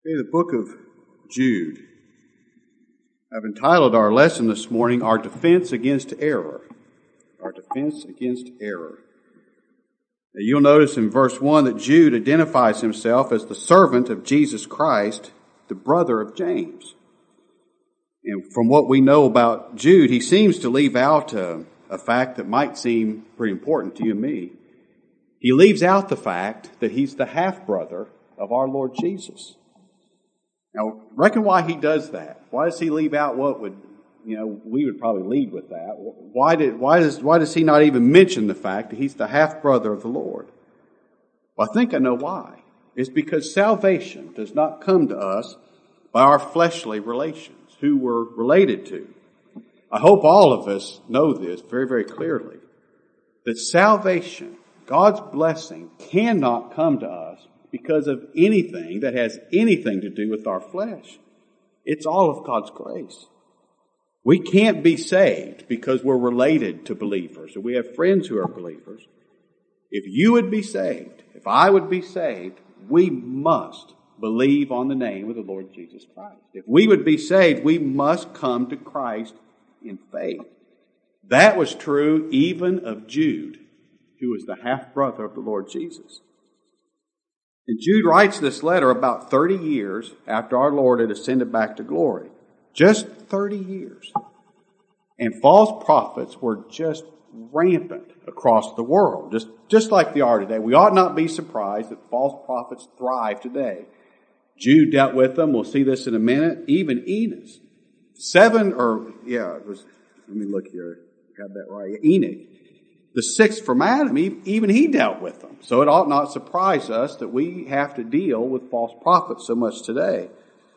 The book of Jude. I've entitled our lesson this morning, Our Defense Against Error. Our Defense Against Error. Now, you'll notice in verse 1 that Jude identifies himself as the servant of Jesus Christ, the brother of James. And from what we know about Jude, he seems to leave out a fact that might seem pretty important to you and me. He leaves out the fact that he's the half-brother of our Lord Jesus. Now, reckon why he does that. Why does he leave out what would, we would probably lead with that. Why does he not even mention the fact that he's the half-brother of the Lord? Well, I think I know why. It's because salvation does not come to us by our fleshly relations, who we're related to. I hope all of us know this very, very clearly, that salvation, God's blessing, cannot come to us because of anything that has anything to do with our flesh. It's all of God's grace. We can't be saved because we're related to believers, or we have friends who are believers. If you would be saved, if I would be saved, we must believe on the name of the Lord Jesus Christ. If we would be saved, we must come to Christ in faith. That was true even of Jude, who was the half-brother of the Lord Jesus. And Jude writes this letter about 30 years after our Lord had ascended back to glory. Just 30 years. And false prophets were just rampant across the world, just like they are today. We ought not be surprised that false prophets thrive today. Jude dealt with them. We'll see this in a minute. Even Enos. Let me look here. Got that right. Enoch. The sixth from Adam, even he dealt with them. So it ought not surprise us that we have to deal with false prophets so much today.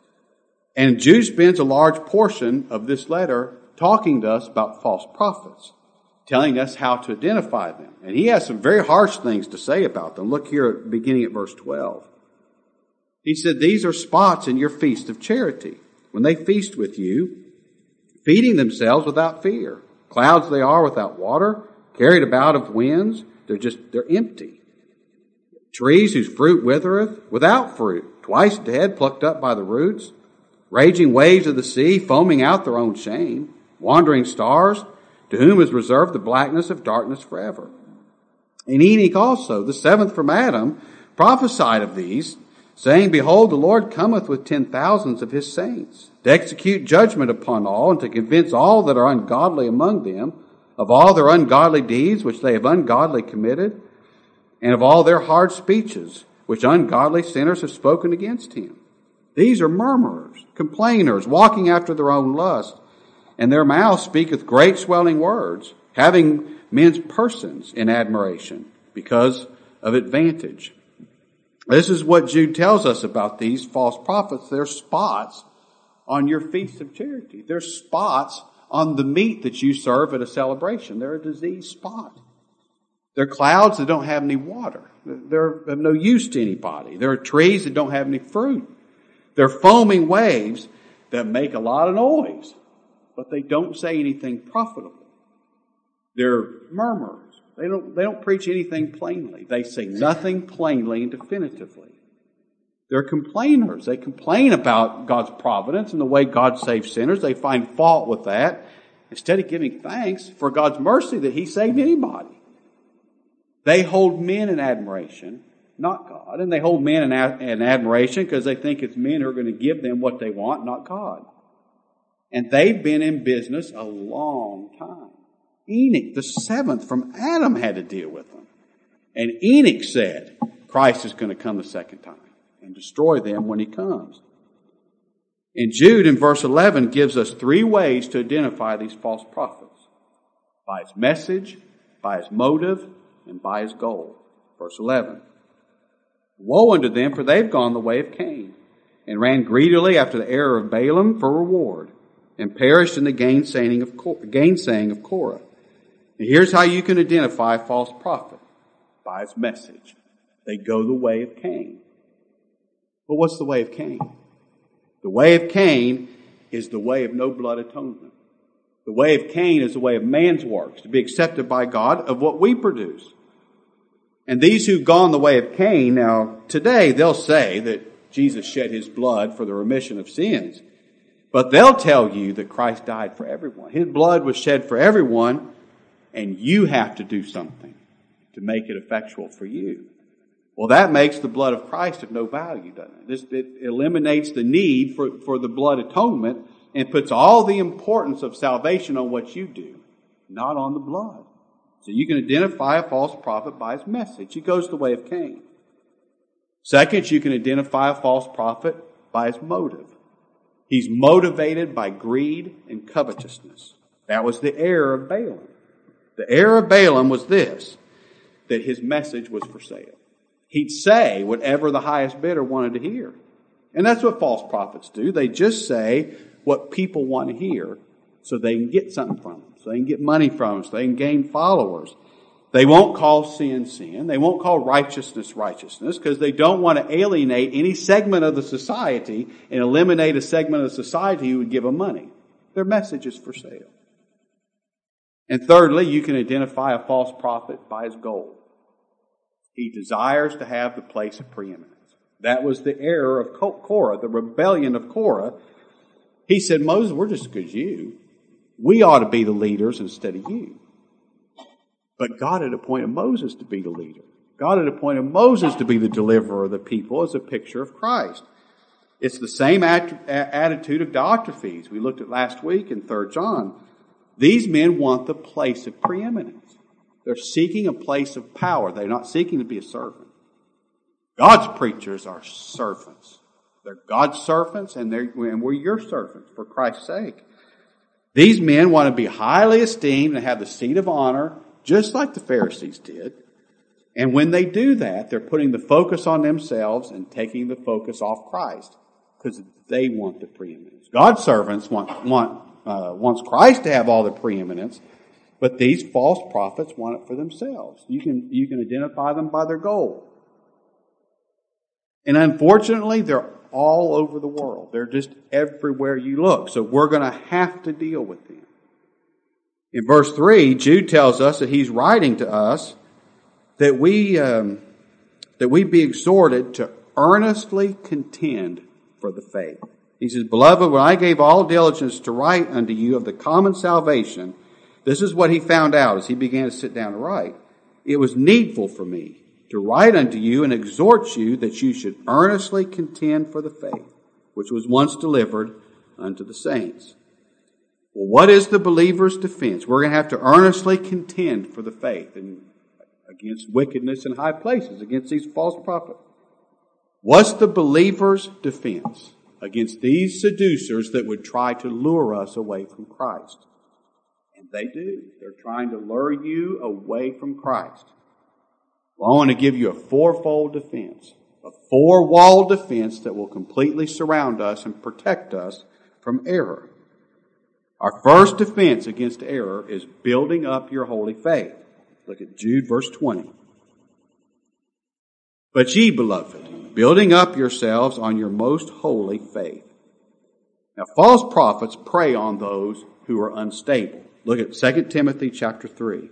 And Jude spends a large portion of this letter talking to us about false prophets, telling us how to identify them. And he has some very harsh things to say about them. Look here beginning at verse 12. He said, "These are spots in your feast of charity, when they feast with you, feeding themselves without fear. Clouds they are without water, carried about of winds, they're empty. Trees whose fruit withereth, without fruit, twice dead, plucked up by the roots. Raging waves of the sea, foaming out their own shame. Wandering stars, to whom is reserved the blackness of darkness forever." And Enoch also, the seventh from Adam, prophesied of these, saying, "Behold, the Lord cometh with 10,000s of his saints, to execute judgment upon all, and to convince all that are ungodly among them, of all their ungodly deeds which they have ungodly committed, and of all their hard speeches which ungodly sinners have spoken against him. These are murmurers, complainers, walking after their own lust, and their mouth speaketh great swelling words, having men's persons in admiration, because of advantage." This is what Jude tells us about these false prophets. They're spots on your feast of charity. They're spots on the meat that you serve at a celebration. They're a diseased spot. They're clouds that don't have any water. They're of no use to anybody. There are trees that don't have any fruit. They're foaming waves that make a lot of noise, but they don't say anything profitable. They're murmurers. They don't preach anything plainly. They say nothing plainly and definitively. They're complainers. They complain about God's providence and the way God saves sinners. They find fault with that instead of giving thanks for God's mercy that he saved anybody. They hold men in admiration, not God. And they hold men in admiration because they think it's men who are going to give them what they want, not God. And they've been in business a long time. Enoch, the seventh from Adam, had to deal with them. And Enoch said, Christ is going to come the second time and destroy them when he comes. And Jude in verse 11 gives us three ways to identify these false prophets: by his message, by his motive, and by his goal. Verse 11. "Woe unto them, for they've gone the way of Cain, and ran greedily after the error of Balaam for reward, and perished in the gainsaying of Korah." And here's how you can identify a false prophet: by his message. They go the way of Cain. But what's the way of Cain? The way of Cain is the way of no blood atonement. The way of Cain is the way of man's works, to be accepted by God, of what we produce. And these who've gone the way of Cain, now today they'll say that Jesus shed his blood for the remission of sins. But they'll tell you that Christ died for everyone. His blood was shed for everyone, and you have to do something to make it effectual for you. Well, that makes the blood of Christ of no value, doesn't it? It eliminates the need for the blood atonement and puts all the importance of salvation on what you do, not on the blood. So you can identify a false prophet by his message. He goes the way of Cain. Second, you can identify a false prophet by his motive. He's motivated by greed and covetousness. That was the error of Balaam. The error of Balaam was this, that his message was for sale. He'd say whatever the highest bidder wanted to hear. And that's what false prophets do. They just say what people want to hear so they can get something from them, so they can get money from them, so they can gain followers. They won't call sin, sin. They won't call righteousness, righteousness, because they don't want to alienate any segment of the society and eliminate a segment of the society who would give them money. Their message is for sale. And thirdly, you can identify a false prophet by his goal. He desires to have the place of preeminence. That was the error of Korah, the rebellion of Korah. He said, Moses, we're just as good as you. We ought to be the leaders instead of you. But God had appointed Moses to be the leader. God had appointed Moses to be the deliverer of the people as a picture of Christ. It's the same attitude of Diotrephes we looked at last week in 3 John. These men want the place of preeminence. They're seeking a place of power. They're not seeking to be a servant. God's preachers are servants. They're God's servants, and we're your servants for Christ's sake. These men want to be highly esteemed and have the seat of honor, just like the Pharisees did. And when they do that, they're putting the focus on themselves and taking the focus off Christ because they want the preeminence. God's servants wants Christ to have all the preeminence, but these false prophets want it for themselves. You can identify them by their goal. And unfortunately, they're all over the world. They're just everywhere you look. So we're going to have to deal with them. In verse 3, Jude tells us that he's writing to us that we be exhorted to earnestly contend for the faith. He says, Beloved, when I gave all diligence to write unto you of the common salvation, this is what he found out as he began to sit down to write. It was needful for me to write unto you and exhort you that you should earnestly contend for the faith, which was once delivered unto the saints. Well, what is the believer's defense? We're going to have to earnestly contend for the faith and against wickedness in high places, against these false prophets. What's the believer's defense against these seducers that would try to lure us away from Christ? And they do. They're trying to lure you away from Christ. Well, I want to give you a fourfold defense, a four-wall defense that will completely surround us and protect us from error. Our first defense against error is building up your holy faith. Look at Jude verse 20. But ye, beloved, building up yourselves on your most holy faith. Now, false prophets prey on those who are unstable. Look at 2 Timothy chapter 3.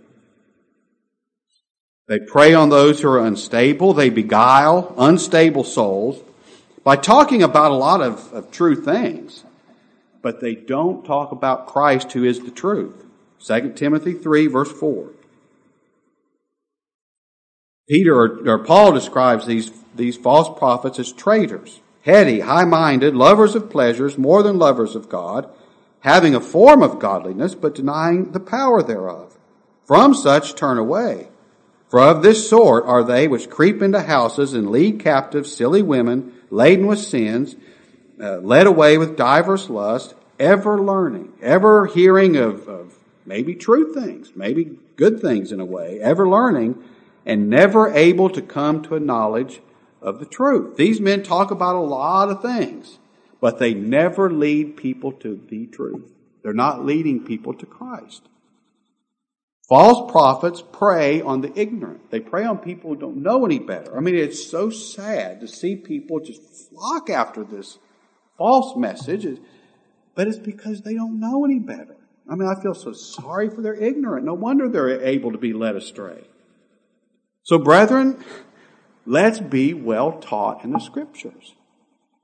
They prey on those who are unstable. They beguile unstable souls by talking about a lot of true things. But they don't talk about Christ who is the truth. 2 Timothy 3 verse 4. Paul describes these false prophets as traitors, heady, high-minded, lovers of pleasures more than lovers of God, having a form of godliness but denying the power thereof. From such turn away. For of this sort are they which creep into houses and lead captive silly women laden with sins, led away with divers lusts, ever learning, ever hearing of maybe true things, maybe good things in a way, ever learning, and never able to come to a knowledge of the truth. These men talk about a lot of things, but they never lead people to the truth. They're not leading people to Christ. False prophets prey on the ignorant. They prey on people who don't know any better. I mean, it's so sad to see people just flock after this false message, but it's because they don't know any better. I mean, I feel so sorry for their ignorance. No wonder they're able to be led astray. So, brethren, let's be well taught in the Scriptures.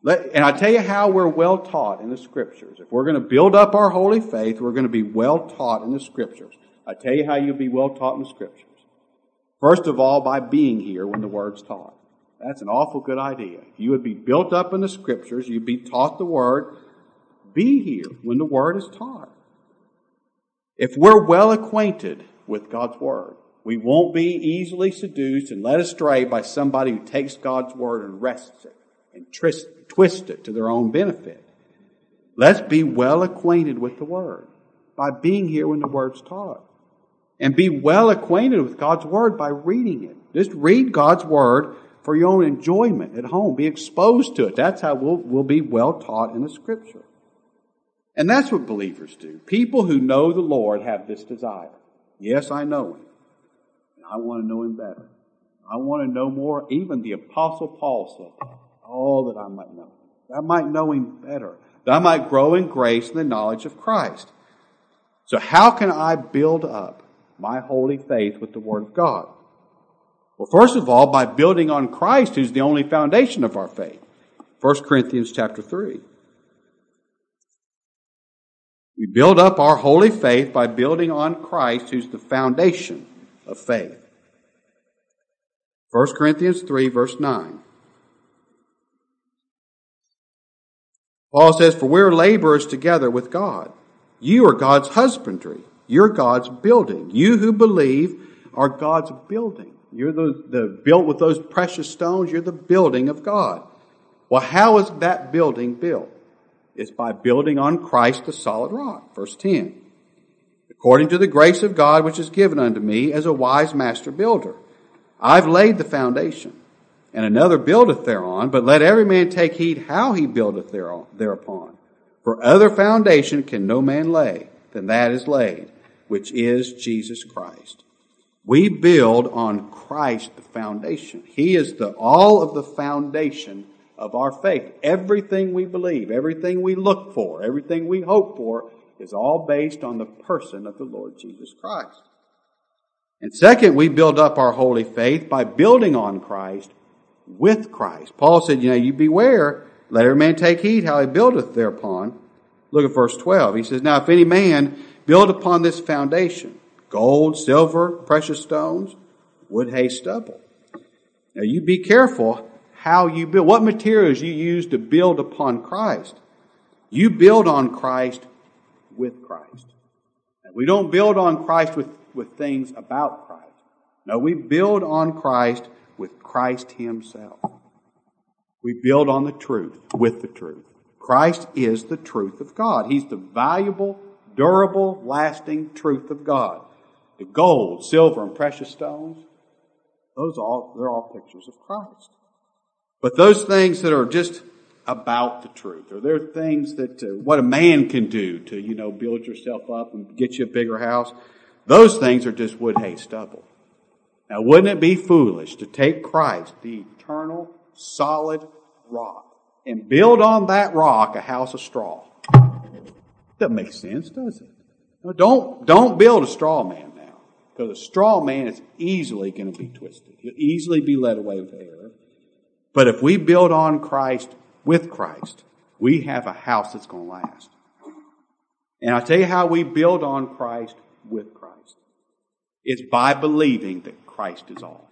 And I tell you how we're well taught in the Scriptures. If we're going to build up our holy faith, we're going to be well taught in the Scriptures. I tell you how you'll be well taught in the Scriptures. First of all, by being here when the Word's taught. That's an awful good idea. If you would be built up in the Scriptures, you'd be taught the Word. Be here when the Word is taught. If we're well acquainted with God's Word, we won't be easily seduced and led astray by somebody who takes God's Word and wrests it and twist it to their own benefit. Let's be well acquainted with the Word by being here when the Word's taught. And be well acquainted with God's Word by reading it. Just read God's Word for your own enjoyment at home. Be exposed to it. That's how we'll be well taught in the Scripture. And that's what believers do. People who know the Lord have this desire. Yes, I know Him. And I want to know Him better. I want to know more. Even the Apostle Paul said that. Oh, that I might know Him. That I might know Him better. That I might grow in grace and the knowledge of Christ. So how can I build up my holy faith with the Word of God? Well, first of all, by building on Christ, who's the only foundation of our faith. 1 Corinthians chapter 3. We build up our holy faith by building on Christ, who's the foundation of faith. 1 Corinthians 3, verse 9. Paul says, "For we are laborers together with God. You are God's husbandry. You're God's building. You who believe are God's building." You're the built with those precious stones. You're the building of God. Well, how is that building built? It's by building on Christ the solid rock. Verse 10. "According to the grace of God which is given unto me as a wise master builder, I've laid the foundation, and another buildeth thereon, but let every man take heed how he buildeth thereupon. For other foundation can no man lay than that is laid, which is Jesus Christ." We build on Christ the foundation. He is all of the foundation of our faith. Everything we believe, everything we look for, everything we hope for is all based on the person of the Lord Jesus Christ. And second, we build up our holy faith by building on Christ with Christ. Paul said, you beware, let every man take heed how he buildeth thereupon. Look at verse 12. He says, "Now if any man build upon this foundation, gold, silver, precious stones, wood, hay, stubble." Now you be careful how you build, what materials you use to build upon Christ. You build on Christ with Christ. And we don't build on Christ with things about Christ. No, we build on Christ with Christ Himself. We build on the truth, with the truth. Christ is the truth of God. He's the valuable, durable, lasting truth of God. The gold, silver, and precious stones, they're all pictures of Christ. But those things that are just about the truth, or they're things that what a man can do to build yourself up and get you a bigger house, those things are just wood, hay, stubble. Now, wouldn't it be foolish to take Christ, the eternal, solid rock, and build on that rock a house of straw? Doesn't make sense, does it? No, don't build a straw man now, because a straw man is easily going to be twisted. He'll easily be led away with error. But if we build on Christ with Christ, we have a house that's going to last. And I'll tell you how we build on Christ with Christ. It's by believing that Christ is all.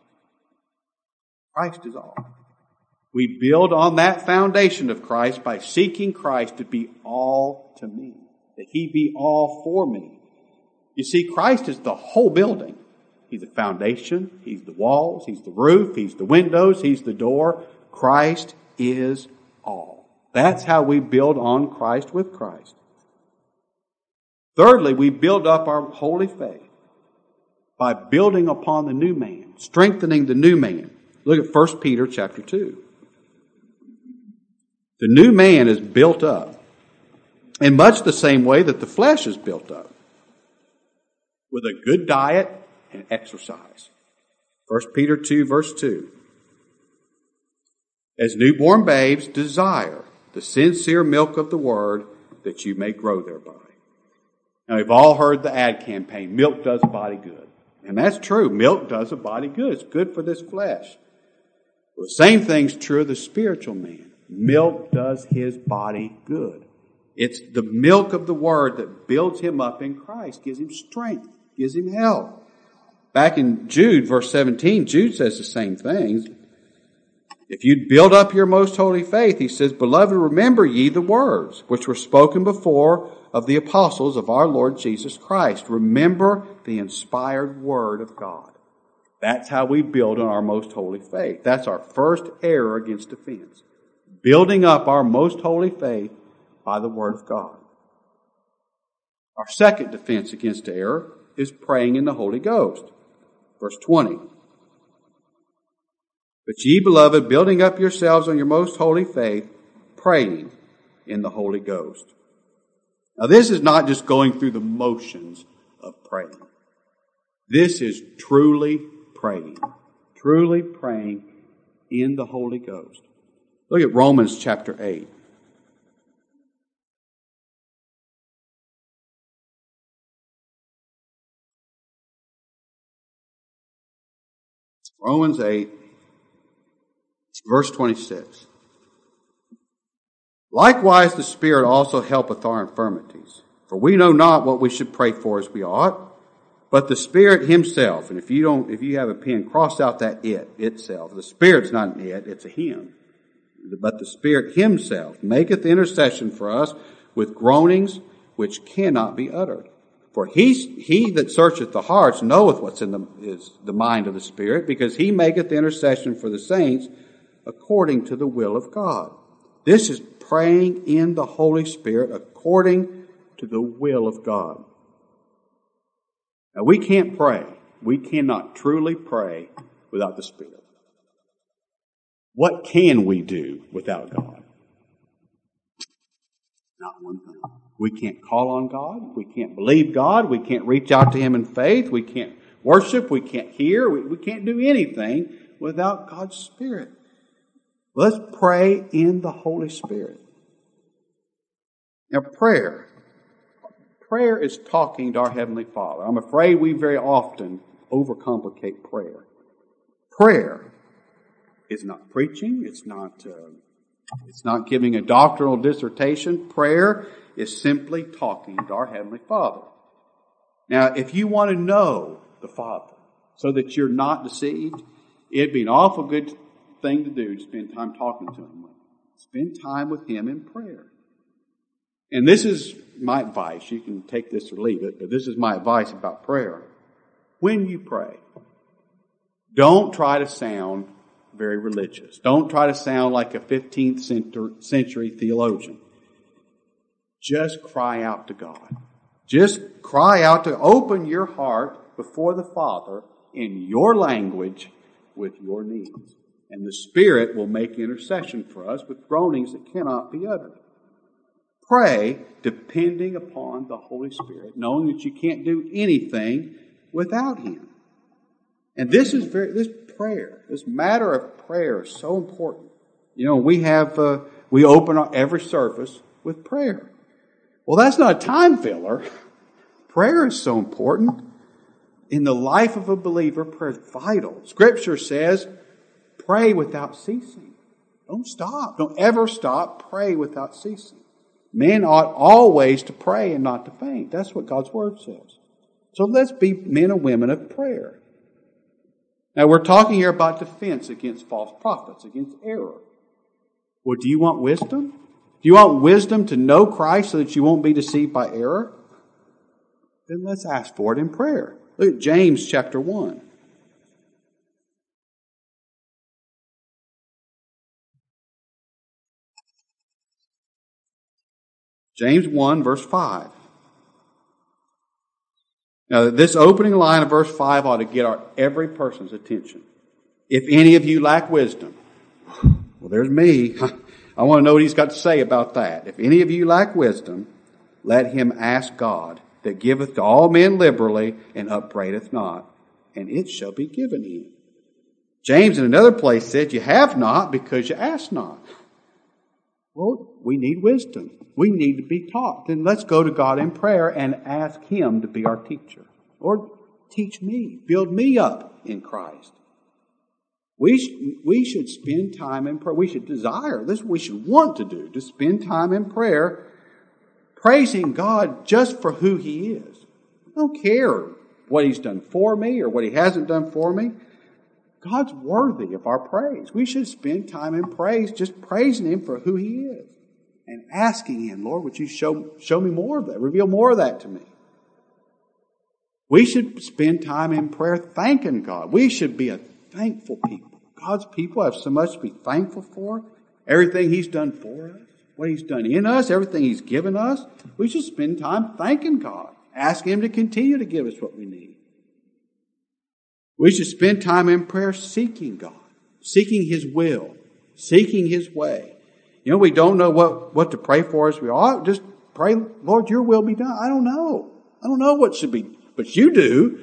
Christ is all. We build on that foundation of Christ by seeking Christ to be all to me, that He be all for me. You see, Christ is the whole building. He's the foundation, He's the walls, He's the roof, He's the windows, He's the door. Christ is all. That's how we build on Christ with Christ. Thirdly, we build up our holy faith by building upon the new man, strengthening the new man. Look at 1 Peter chapter 2. The new man is built up in much the same way that the flesh is built up, with a good diet and exercise. 1 Peter 2, verse 2. "As newborn babes, desire the sincere milk of the word, that you may grow thereby." Now, we've all heard the ad campaign, milk does a body good. And that's true. Milk does a body good. It's good for this flesh. Well, the same thing's true of the spiritual man. milk does his body good. It's the milk of the Word that builds him up in Christ, gives him strength, gives him help. Back in Jude, verse 17, Jude says the same thing. If you build up your most holy faith, he says, Beloved, remember ye the words which were spoken before of the apostles of our Lord Jesus Christ. Remember the inspired Word of God. That's how we build on our most holy faith. That's our first error against offense. Building up our most holy faith by the Word of God. Our second defense against error is praying in the Holy Ghost. Verse 20. But ye, beloved, building up yourselves on your most holy faith, praying in the Holy Ghost. Now this is not just going through the motions of praying. This is truly praying. Truly praying in the Holy Ghost. Look at Romans chapter 8. Romans 8, verse 26. Likewise the Spirit also helpeth our infirmities. For we know not what we should pray for as we ought, but the Spirit himself, and if you have a pen, cross out that itself. The Spirit's not an it, it's a him. But the Spirit himself maketh intercession for us with groanings which cannot be uttered. For he that searcheth the hearts knoweth what's in the mind of the Spirit, because he maketh intercession for the saints according to the will of God. This is praying in the Holy Spirit according to the will of God. Now we can't pray. We cannot truly pray without the Spirit. What can we do without God? Not one thing. We can't call on God. We can't believe God. We can't reach out to Him in faith. We can't worship. We can't hear. We can't do anything without God's Spirit. Let's pray in the Holy Spirit. Now prayer. Prayer is talking to our Heavenly Father. I'm afraid we very often overcomplicate prayer. Prayer is not preaching. It's not giving a doctrinal dissertation. Prayer is simply talking to our Heavenly Father. Now, if you want to know the Father so that you're not deceived, it'd be an awful good thing to do to spend time talking to Him. Spend time with Him in prayer. And this is my advice. You can take this or leave it, but this is my advice about prayer. When you pray, don't try to sound very religious. Don't try to sound like a 15th century theologian. Just cry out to God. Just cry out to open your heart before the Father in your language with your needs. And the Spirit will make intercession for us with groanings that cannot be uttered. Pray depending upon the Holy Spirit, knowing that you can't do anything without Him. And this prayer, this matter of prayer is so important. You know, we open every service with prayer. Well, that's not a time filler. Prayer is so important. In the life of a believer, prayer is vital. Scripture says, pray without ceasing. Don't stop. Don't ever stop. Pray without ceasing. Men ought always to pray and not to faint. That's what God's Word says. So let's be men and women of prayer. Now we're talking here about defense against false prophets, against error. Well, do you want wisdom? Do you want wisdom to know Christ so that you won't be deceived by error? Then let's ask for it in prayer. Look at James chapter 1. James 1, verse 5. Now, this opening line of verse 5 ought to get every person's attention. If any of you lack wisdom, well, there's me. I want to know what he's got to say about that. If any of you lack wisdom, let him ask God, that giveth to all men liberally and upbraideth not, and it shall be given him. James in another place said, you have not because you ask not. Well, we need wisdom. We need to be taught. Then let's go to God in prayer and ask Him to be our teacher. Lord, teach me. Build me up in Christ. We should spend time in prayer. We should desire this. We should want to do, to spend time in prayer, praising God just for who He is. I don't care what He's done for me or what He hasn't done for me. God's worthy of our praise. We should spend time in praise, just praising Him for who He is. And asking Him, Lord, would you show me more of that? Reveal more of that to me. We should spend time in prayer thanking God. We should be a thankful people. God's people have so much to be thankful for. Everything He's done for us, what He's done in us, everything He's given us. We should spend time thanking God, asking Him to continue to give us what we need. We should spend time in prayer seeking God, seeking His will, seeking His way. You know, we don't know what to pray for us. We ought just pray, Lord, your will be done. I don't know. I don't know what should be, but you do.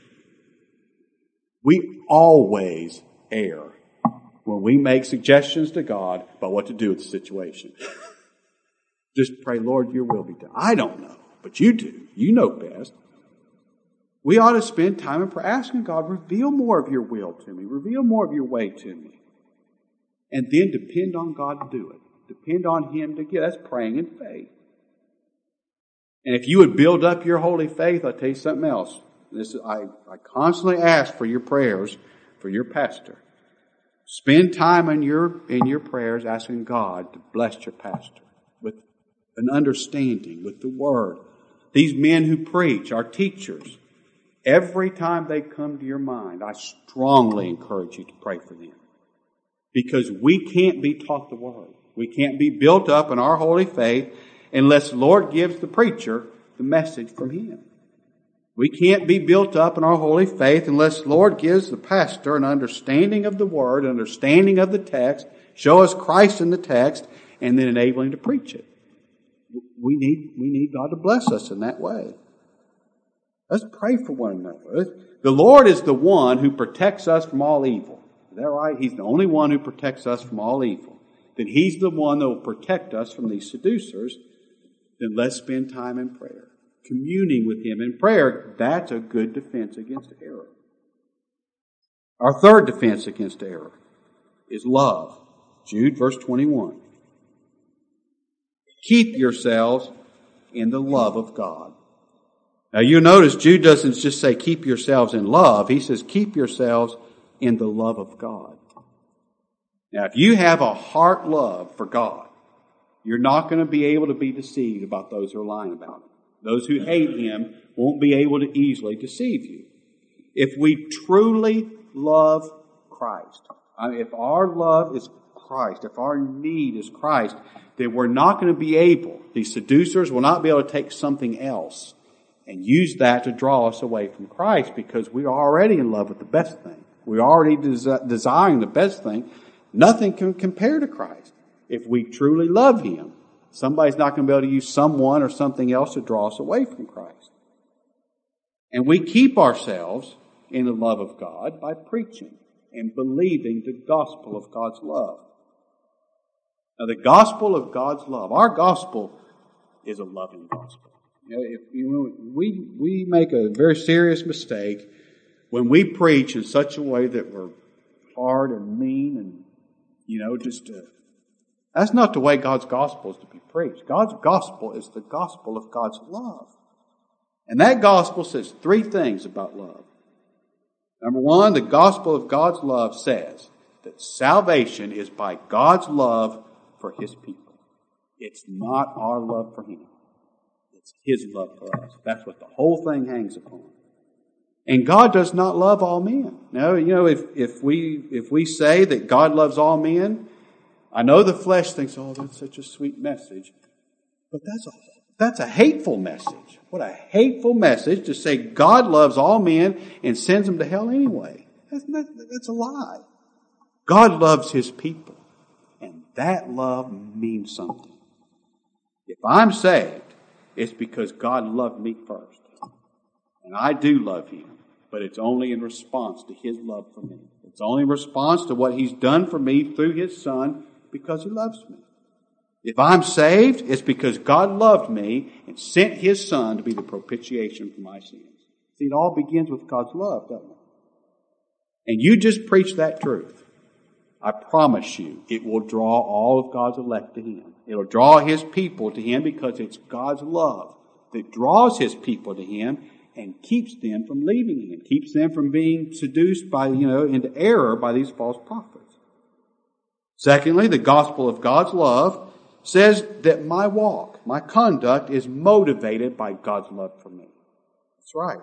We always err when we make suggestions to God about what to do with the situation. Just pray, Lord, your will be done. I don't know, but you do. You know best. We ought to spend time in prayer asking God, reveal more of your will to me. Reveal more of your way to me. And then depend on God to do it. Depend on Him to get. That's praying in faith. And if you would build up your holy faith, I'll tell you something else. I constantly ask for your prayers for your pastor. Spend time in your prayers asking God to bless your pastor with an understanding, with the Word. These men who preach, our teachers, every time they come to your mind, I strongly encourage you to pray for them. Because we can't be taught the Word. We can't be built up in our holy faith unless the Lord gives the preacher the message from Him. We can't be built up in our holy faith unless the Lord gives the pastor an understanding of the Word, an understanding of the text, show us Christ in the text, and then enable him to preach it. We need God to bless us in that way. Let's pray for one another. The Lord is the one who protects us from all evil. Is that right? He's the only one who protects us from all evil. Then He's the one that will protect us from these seducers. Then let's spend time in prayer. Communing with Him in prayer, that's a good defense against error. Our third defense against error is love. Jude, verse 21. Keep yourselves in the love of God. Now you notice Jude doesn't just say keep yourselves in love. He says keep yourselves in the love of God. Now if you have a heart love for God, you're not going to be able to be deceived about those who are lying about Him. Those who hate Him won't be able to easily deceive you. If we truly love Christ, if our love is Christ, if our need is Christ, then we're not going to be able, these seducers will not be able to take something else and use that to draw us away from Christ, because we are already in love with the best thing. We're already desiring the best thing. Nothing can compare to Christ. If we truly love Him, somebody's not going to be able to use someone or something else to draw us away from Christ. And we keep ourselves in the love of God by preaching and believing the gospel of God's love. Now, the gospel of God's love, our gospel is a loving gospel. We make a very serious mistake when we preach in such a way that we're hard and mean and, that's not the way God's gospel is to be preached. God's gospel is the gospel of God's love. And that gospel says three things about love. Number one, the gospel of God's love says that salvation is by God's love for His people. It's not our love for Him. It's His love for us. That's what the whole thing hangs upon. And God does not love all men. Now, if we say that God loves all men, I know the flesh thinks, oh, that's such a sweet message. But that's a hateful message. What a hateful message to say God loves all men and sends them to hell anyway. That's a lie. God loves His people. And that love means something. If I'm saved, it's because God loved me first. And I do love Him. But it's only in response to His love for me. It's only in response to what He's done for me through His Son, because He loves me. If I'm saved, it's because God loved me and sent His Son to be the propitiation for my sins. See, it all begins with God's love, doesn't it? And you just preach that truth. I promise you, it will draw all of God's elect to Him. It'll draw His people to Him because it's God's love that draws His people to Him and keeps them from leaving Him, keeps them from being seduced by, into error by these false prophets. Secondly, the gospel of God's love says that my walk, my conduct is motivated by God's love for me. That's right.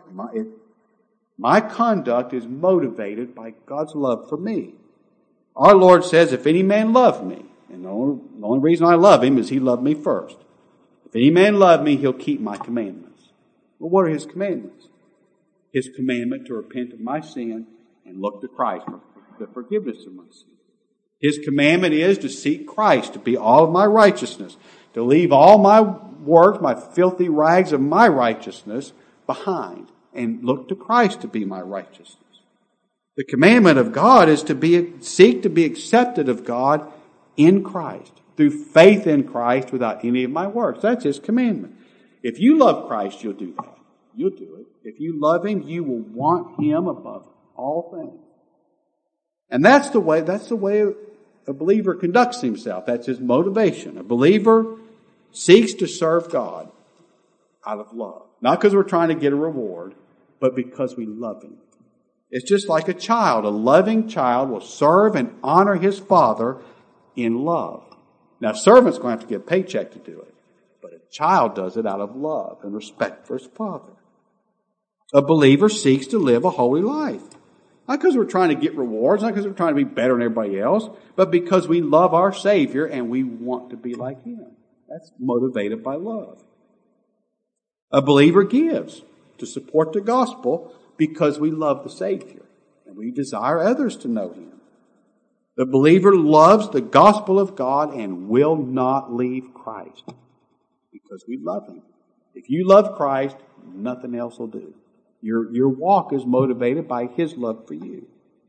My conduct is motivated by God's love for me. Our Lord says, if any man love me, and the only reason I love Him is He loved me first. If any man love me, he'll keep my commandments. Well, what are His commandments? His commandment to repent of my sin and look to Christ for the forgiveness of my sin. His commandment is to seek Christ, to be all of my righteousness, to leave all my works, my filthy rags of my righteousness behind, and look to Christ to be my righteousness. The commandment of God is to seek to be accepted of God in Christ, through faith in Christ without any of my works. That's His commandment. If you love Christ, you'll do that. You'll do it. If you love Him, you will want Him above all things. And that's the way a believer conducts himself. That's his motivation. A believer seeks to serve God out of love. Not because we're trying to get a reward, but because we love Him. It's just like a child. A loving child will serve and honor his father in love. Now, a servant's going to have to get a paycheck to do it. But a child does it out of love and respect for his father. A believer seeks to live a holy life. Not because we're trying to get rewards, not because we're trying to be better than everybody else, but because we love our Savior and we want to be like Him. That's motivated by love. A believer gives to support the gospel because we love the Savior and we desire others to know Him. The believer loves the gospel of God and will not leave Christ because we love Him. If you love Christ, nothing else will do. Your walk is motivated by His love for you.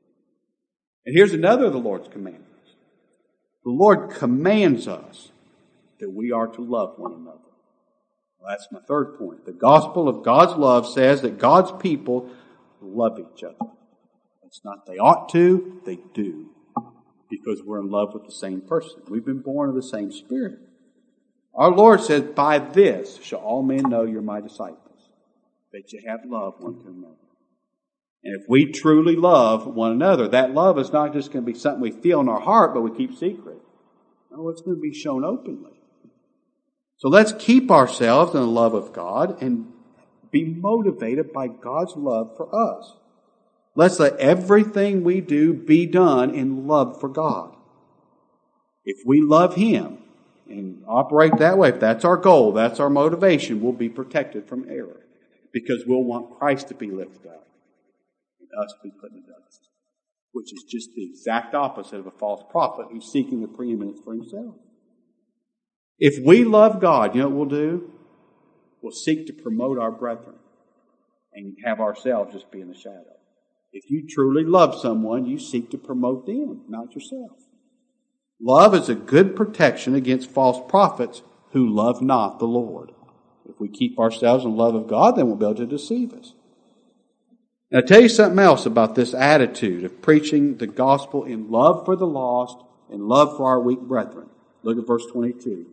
And here's another of the Lord's commandments. The Lord commands us that we are to love one another. Well, that's my third point. The gospel of God's love says that God's people love each other. It's not they ought to, they do. Because we're in love with the same person. We've been born of the same Spirit. Our Lord says, by this shall all men know you're my disciples, that you have love one to another. And if we truly love one another, that love is not just going to be something we feel in our heart, but we keep secret. No, it's going to be shown openly. So let's keep ourselves in the love of God and be motivated by God's love for us. Let's let everything we do be done in love for God. If we love Him and operate that way, if that's our goal, that's our motivation, we'll be protected from error. Because we'll want Christ to be lifted up and us to be put in the dust. Which is just the exact opposite of a false prophet who's seeking the preeminence for himself. If we love God, you know what we'll do? We'll seek to promote our brethren and have ourselves just be in the shadow. If you truly love someone, you seek to promote them, not yourself. Love is a good protection against false prophets who love not the Lord. If we keep ourselves in the love of God, then we'll be able to deceive us. Now, I'll tell you something else about this attitude of preaching the gospel in love for the lost and love for our weak brethren. Look at verse 22.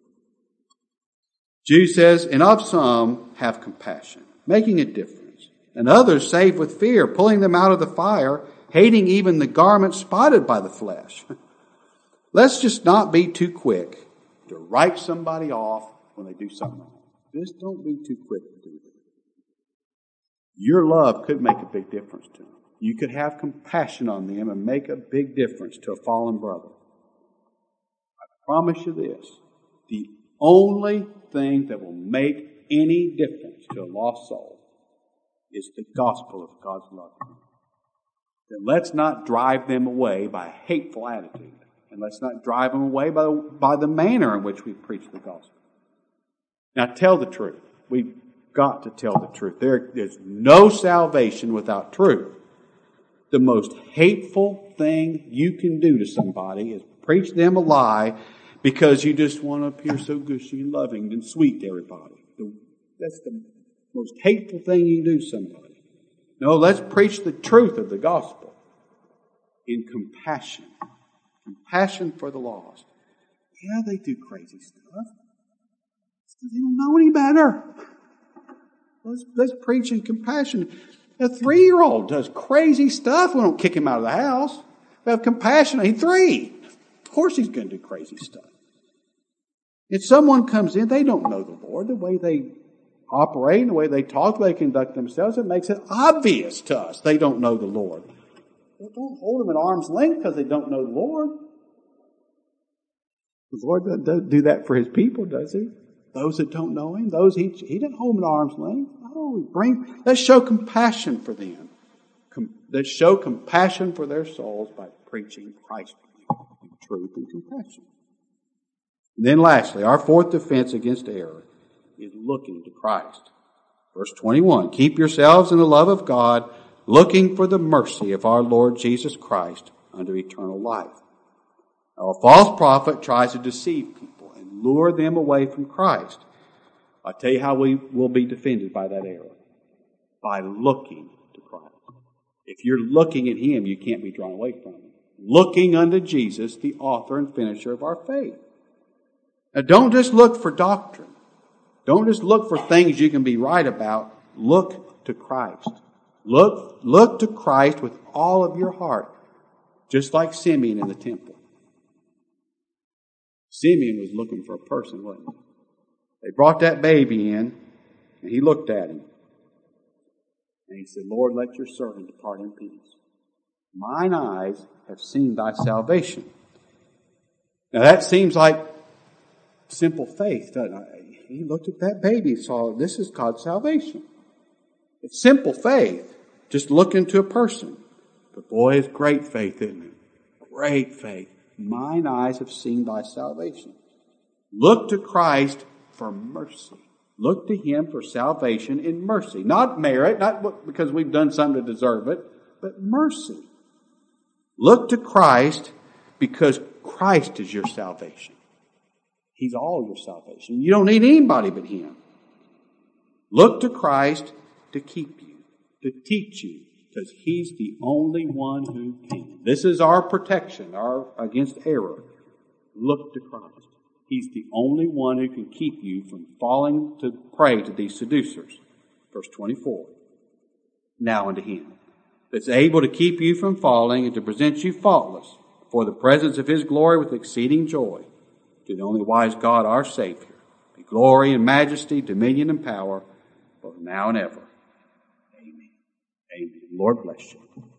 Jude says, and of some have compassion, making a difference, and others save with fear, pulling them out of the fire, hating even the garment spotted by the flesh. Let's just not be too quick to write somebody off when they do something wrong. Just don't be too quick to do that. Your love could make a big difference to them. You could have compassion on them and make a big difference to a fallen brother. I promise you this. The only thing that will make any difference to a lost soul is the gospel of God's love. Then let's not drive them away by a hateful attitude. And let's not drive them away by the manner in which we preach the gospel. Now tell the truth. We've got to tell the truth. There's no salvation without truth. The most hateful thing you can do to somebody is preach them a lie because you just want to appear so gushy and loving and sweet to everybody. That's the most hateful thing you can do to somebody. No, let's preach the truth of the gospel in compassion Compassion for the lost. Yeah, they do crazy stuff. They don't know any better. Let's preach in compassion. A 3-year-old does crazy stuff. We don't kick him out of the house. We have compassion. He's 3. Of course he's going to do crazy stuff. If someone comes in, they don't know the Lord, the way they operate, the way they talk, the way they conduct themselves, it makes it obvious to us they don't know the Lord. Well, don't hold them at arm's length because they don't know the Lord. The Lord doesn't do that for His people, does He? Those that don't know Him, He doesn't hold them at arm's length. No, let's show compassion for them. Let's show compassion for their souls by preaching Christ in truth and compassion. And then lastly, our fourth defense against error is looking to Christ. Verse 21, keep yourselves in the love of God, looking for the mercy of our Lord Jesus Christ unto eternal life. Now, a false prophet tries to deceive people and lure them away from Christ. I'll tell you how we will be defended by that error. By looking to Christ. If you're looking at Him, you can't be drawn away from Him. Looking unto Jesus, the author and finisher of our faith. Now, don't just look for doctrine. Don't just look for things you can be right about. Look to Christ. Look to Christ with all of your heart. Just like Simeon in the temple. Simeon was looking for a person, wasn't he? They brought that baby in, and he looked at him. And he said, Lord, let your servant depart in peace. Mine eyes have seen thy salvation. Now that seems like simple faith, doesn't it? He looked at that baby and saw, this is God's salvation. It's simple faith, just looking to a person. But boy, it's great faith, isn't it? Great faith. Mine eyes have seen thy salvation. Look to Christ for mercy. Look to Him for salvation in mercy. Not merit, not because we've done something to deserve it, but mercy. Look to Christ because Christ is your salvation. He's all your salvation. You don't need anybody but Him. Look to Christ to keep you, to teach you, because He's the only one who can. This is our protection, against error. Look to Christ. He's the only one who can keep you from falling to prey to these seducers. Verse 24. Now unto Him that's able to keep you from falling and to present you faultless for the presence of His glory with exceeding joy. To the only wise God, our Savior, be glory and majesty, dominion and power, both now and ever. Amen. Amen. Lord bless you.